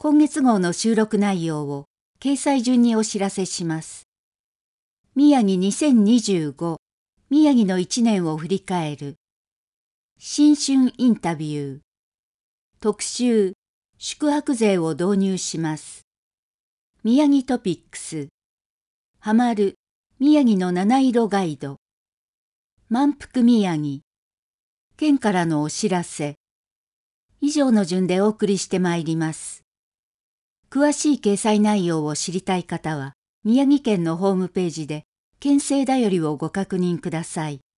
今月号の収録内容を掲載順にお知らせします。宮城2025、宮城の1年を振り返る。新春インタビュー。特集、宿泊税を導入します。宮城トピックス。ハマる、宮城の七色ガイド。満腹宮城。県からのお知らせ。以上の順でお送りしてまいります。詳しい掲載内容を知りたい方は、宮城県のホームページで、県政だよりをご確認ください。